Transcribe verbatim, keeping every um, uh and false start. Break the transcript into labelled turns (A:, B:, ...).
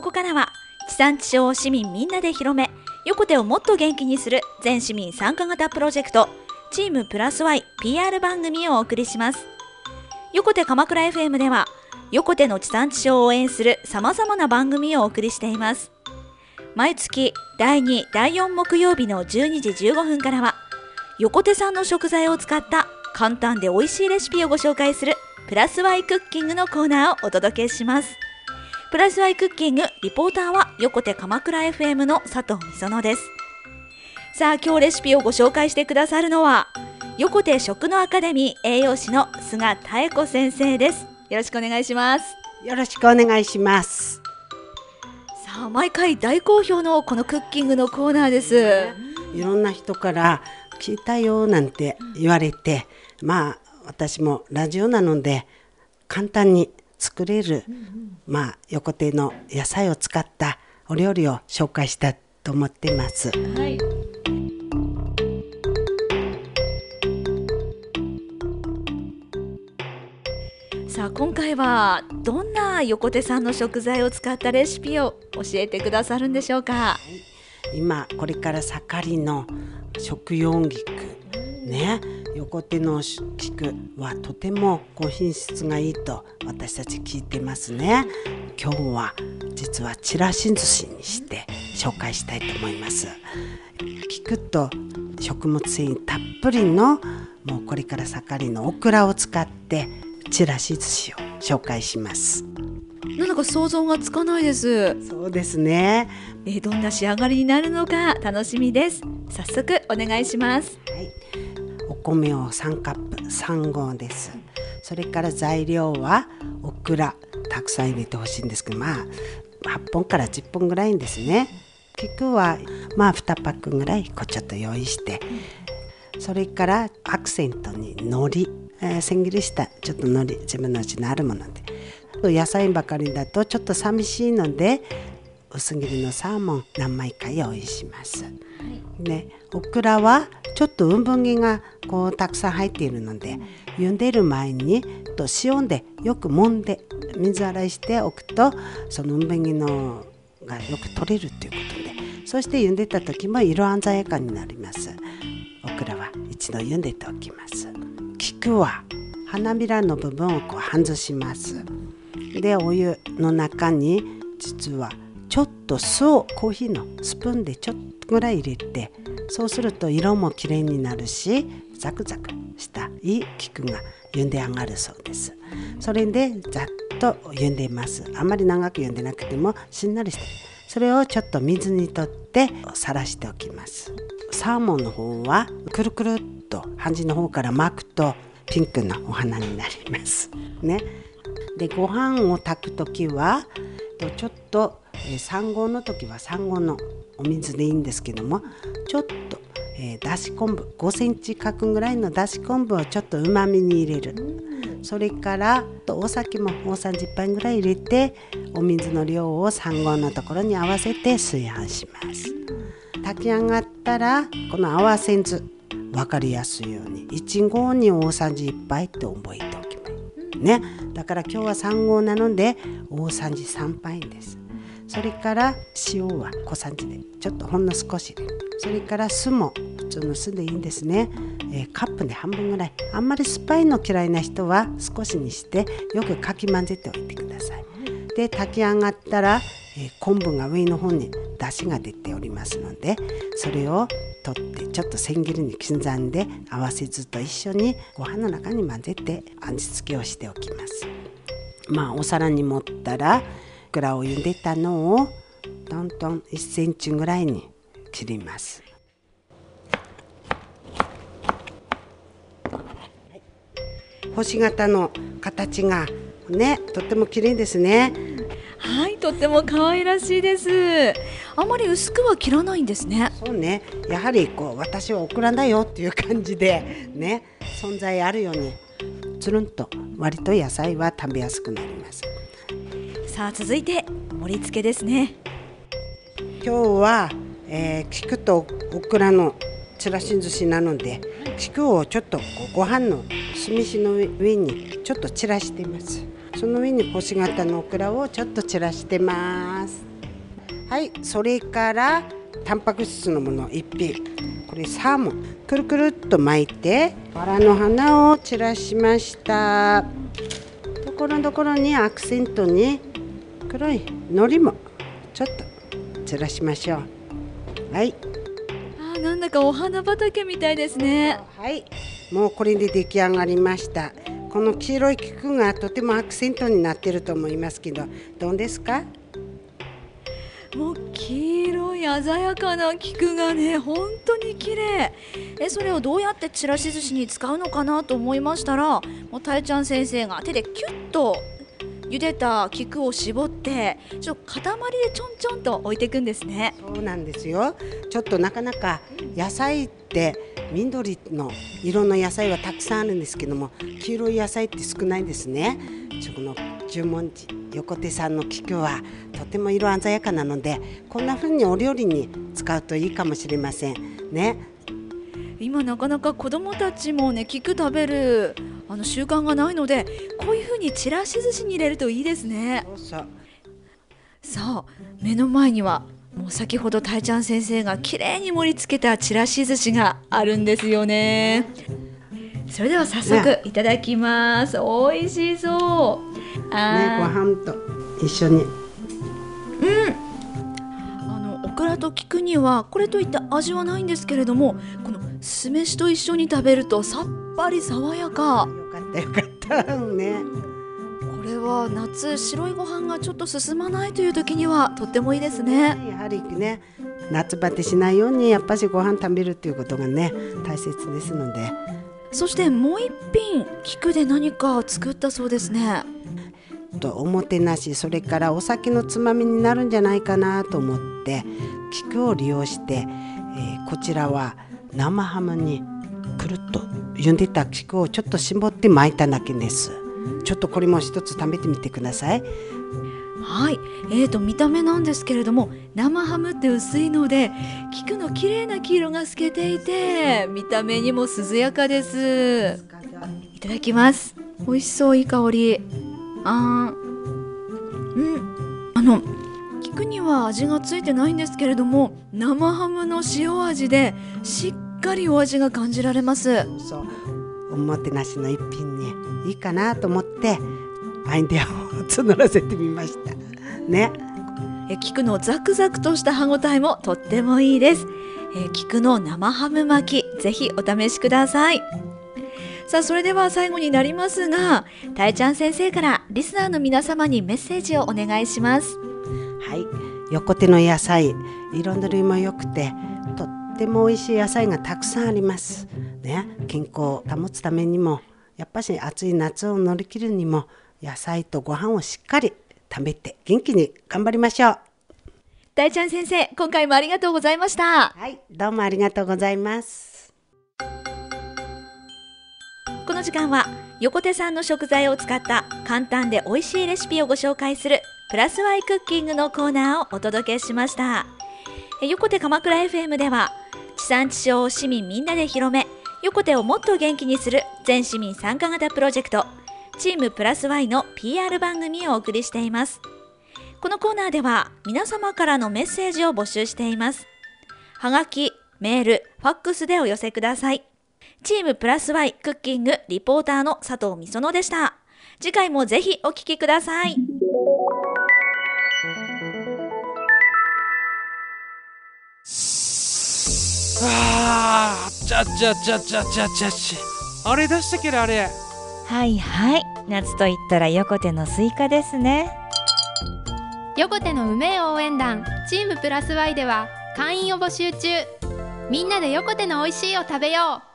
A: こからは地産地消を市民みんなで広め、横手をもっと元気にする全市民参加型プロジェクトチームプラス ワイ ピーアール 番組をお送りします。横手鎌倉 エフエム では横手の地産地消を応援するさまざまな番組をお送りしています。毎月だいに、だいよん木曜日のじゅうにじじゅうごふんからは横手産の食材を使った簡単で美味しいレシピをご紹介するプラス ワイ クッキングのコーナーをお届けします。プラス ワイ クッキングリポーターは横手鎌倉 エフエム の佐藤美園です。さあ、今日レシピをご紹介してくださるのは横手食のアカデミー栄養士の菅妙子先生です。よろしくお願いします。
B: よろしくお願いします。
A: さあ、毎回大好評のこのクッキングのコーナーです。
B: いろんな人から聞いたよなんて言われて、まあ私もラジオなので簡単に作れる、うんうん、まあ横手の野菜を使ったお料理を紹介したいと思ってます。はい。
A: さあ、今回はどんな横手産の食材を使ったレシピを教えてくださるんでしょうか。はい、
B: 今これから盛りの食用菊ね、横手の菊はとてもこう品質がいいと私たち聞いてますね。今日は実はちらし寿司にして紹介したいと思います。菊と食物繊維たっぷりのもうこれから盛りのオクラを使ってちらし寿司を紹介します。
A: なんだか想像がつかないです。
B: そうですね。
A: えー、どんな仕上がりになるのか楽しみです。早速お願いします。
B: はい、お米をさんカップさん合です。それから材料はオクラたくさん入れてほしいんですけど、まあはっぽんからじゅっぽんぐらいですね。菊はまあにパックぐらいこうちょっと用意して、それからアクセントに海苔、えー、千切りしたちょっと海苔、自分のうちのあるもので、野菜ばかりだとちょっと寂しいので薄切りのサーモン何枚か用意します。はい、ね、オクラはちょっとうん分けがこうたくさん入っているので、茹でる前にと塩でよく揉んで水洗いしておくとそのうん分けのがよく取れるということで、そして茹でた時も色鮮やかになります。オクラは一度茹でておきます。菊は花びらの部分をこう外します。で、お湯の中に実はちょっと酢をコーヒーのスプーンでちょっとぐらい入れて、そうすると色もきれいになるしザクザクしたいい菊が茹で上がるそうです。それでざっと茹でます。あまり長く茹でなくてもしんなりしてる。それをちょっと水にとってさらしておきます。サーモンの方はくるくるっと端の方から巻くとピンクのお花になりますね。で、ご飯を炊くときはちょっとさん合の時はさん合のお水でいいんですけども、ちょっと、えー、だし昆布ごセンチ角ぐらいのだし昆布をちょっとうまみに入れる。それからお酒も大さじいっぱいぐらい入れてお水の量をさん合のところに合わせて炊飯します。炊き上がったらこの合わせ酢分かりやすいようにいち合に大さじいっぱいって覚えておきますね。だから今日はさん合なので大さじさんぱいです。それから塩は小さじでちょっとほんの少しで、それから酢も普通の酢でいいんですね。えー、カップで半分ぐらい、あんまり酸っぱいの嫌いな人は少しにしてよくかき混ぜておいてください。で、炊き上がったら、えー、昆布が上の方に出汁が出ておりますので、それを取ってちょっと千切りに刻んで合わせ酢と一緒にご飯の中に混ぜて味付けをしておきます。まあお皿に盛ったらオクラを茹でたのをトントンいっセンチぐらいに切ります。はい、星型の形がね、とっても綺麗ですね。
A: はい、とっても可愛らしいです。あまり薄くは切らないんですね。
B: そうね、やはりこう私はオクラだよっていう感じでね、存在あるようにつるんと割と野菜は食べやすくなります。
A: さあ、続いて盛り付けですね。
B: 今日は、えー、菊とオクラのちらし寿司なので、菊をちょっとご飯の酢飯の上にちょっと散らしています。その上に星型のオクラをちょっと散らしてます。 はい、それからタンパク質のものいっぴん、これサーモンくるくるっと巻いてバラの花を散らしました。ところどころにアクセントに黒い海苔もちょっと散らしましょう。はい、
A: あー、なんだかお花畑みたいですね。
B: はい、もうこれで出来上がりました。この黄色い菊がとてもアクセントになっていると思いますけど、どうですか？
A: もう黄色い鮮やかな菊がね、本当に綺麗。えそれをどうやってちらし寿司に使うのかなと思いましたら、もうたえちゃん先生が手でキュッと茹でた菊を絞ってちょっと塊でちょんちょんと置いていくんですね。
B: そうなんですよ。ちょっとなかなか野菜って緑の色の野菜はたくさんあるんですけども、黄色い野菜って少ないんですね。この十文字横手さんの菊はとても色鮮やかなので、こんな風にお料理に使うといいかもしれませんね。
A: 今なかなか子どもたちもね、菊食べるあの習慣がないので、こういう風にちらし寿司に入れるといいですね。
B: そうそう。
A: さあ、目の前にはもう先ほどたえちゃん先生がきれいに盛り付けたちらし寿司があるんですよね。それでは早速いただきます。美味しそう。
B: ね、ご飯と一緒に。
A: あのオクラと菊にはこれといった味はないんですけれども、この酢飯と一緒に食べるとさっぱり爽やか。
B: よかったよかったね。
A: これは夏白いご飯がちょっと進まないという時にはとってもいいですね。
B: やはりね、夏バテしないようにやっぱしご飯食べるっていうことがね大切ですので。
A: そしてもう一品菊で何か作ったそうですね。
B: とおもてなし、それからお酒のつまみになるんじゃないかなと思って菊を利用して、えー、こちらは生ハムにくるっと茹でた菊をちょっと絞って巻いただけです。ちょっとこれも一つ食べてみてください。
A: はい、えーと見た目なんですけれども、生ハムって薄いので菊の綺麗な黄色が透けていて見た目にも涼やかです。いただきます。美味しそう、いい香り。あー、うん、あの菊には味がついてないんですけれども、生ハムの塩味でしっかりお味が感じられます。
B: そうおもてなしの一品にいいかなと思ってアイデアを募らせてみましたね。
A: え菊のザクザクとした歯ごたえもとってもいいです。え菊の生ハム巻き、ぜひお試しください。さあ、それでは最後になりますが、たえちゃん先生からリスナーの皆様にメッセージをお願いします。
B: はい、横手の野菜彩りも良くてとっても美味しい野菜がたくさんありますね。健康を保つためにもやっぱし暑い夏を乗り切るにも野菜とご飯をしっかり食べて元気に頑張りましょう。
A: たえちゃん先生、今回もありがとうございました。
B: はい、どうもありがとうございます。
A: この時間は横手産の食材を使った簡単で美味しいレシピをご紹介するプラスワイクッキングのコーナーをお届けしました。横手鎌倉 エフエム では地産地消を市民みんなで広め、横手をもっと元気にする全市民参加型プロジェクトチームプラス Y の ピーアール 番組をお送りしています。このコーナーでは皆様からのメッセージを募集しています。はがき、メール、ファックスでお寄せください。チームプラス Y クッキングリポーターの佐藤美園でした。次回もぜひお聞きください。
C: あー、ちゃちゃちゃちゃちゃちゃちあれ出したけどあれ。
D: はいはい、夏と言ったら横手のスイカですね。
E: 横手の梅応援団チームプラス Y では会員を募集中。みんなで横手の美味しいを食べよう。